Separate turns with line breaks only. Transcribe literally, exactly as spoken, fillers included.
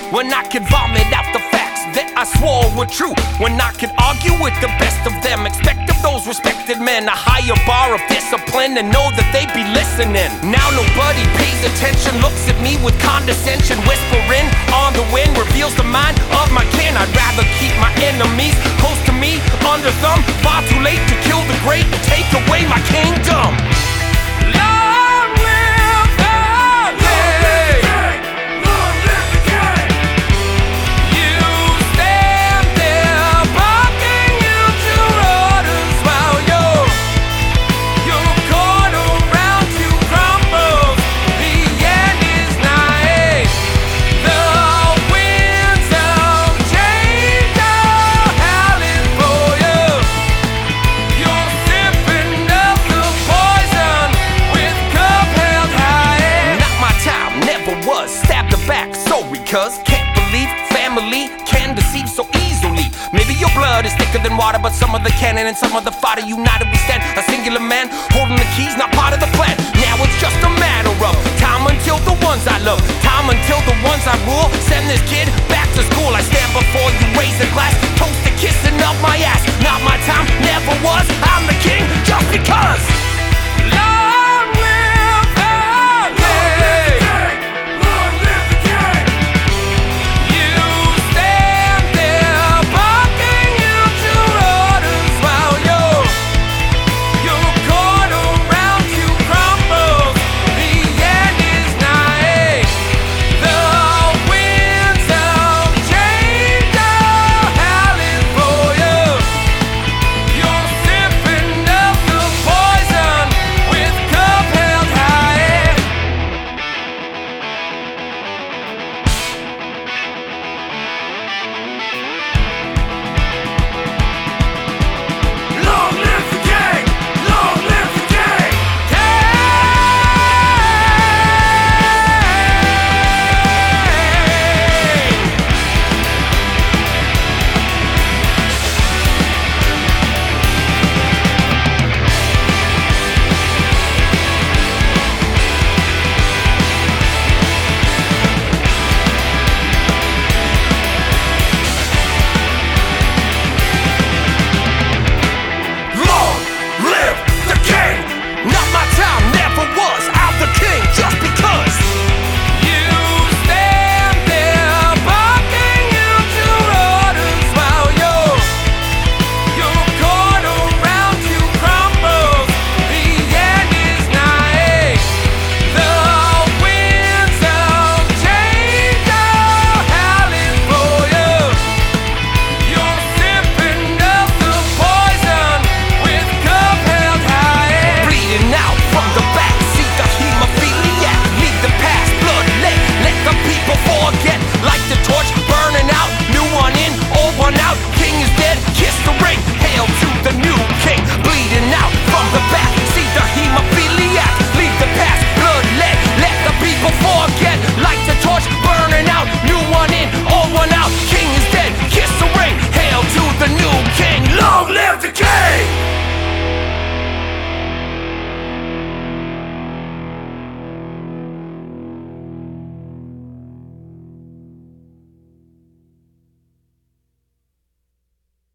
when I could vomit out the facts that I swore were true, when I could argue with the best of them, expect of those respected men a higher bar of discipline, and know that they'd be listening. Now nobody pays attention, looks at me with condescension, whispering on the wind reveals the mind of my kin. I'd rather keep my enemies close to me, under thumb. Far too late to kill the great and take away my kingdom. Long live the king! Long live the king! You stand there barking out your orders while your your court around you crumbles. The end is nigh. The winds of change are howling for you. You're sipping up the poison with cup held high. Not my time, never was. Stabbed the back, sorry cuz can't believe family can deceive so easily. Maybe your blood is thicker than water, but some of the cannon and some of the fodder. United we stand, a singular man holding the keys, not part of the plan. Now it's just a matter of time until the ones I love, time until the ones I rule send this kid back to school. I stand before you, raise a glass, toast to kissing up my ass. Not my time, never was. I'm the king just because.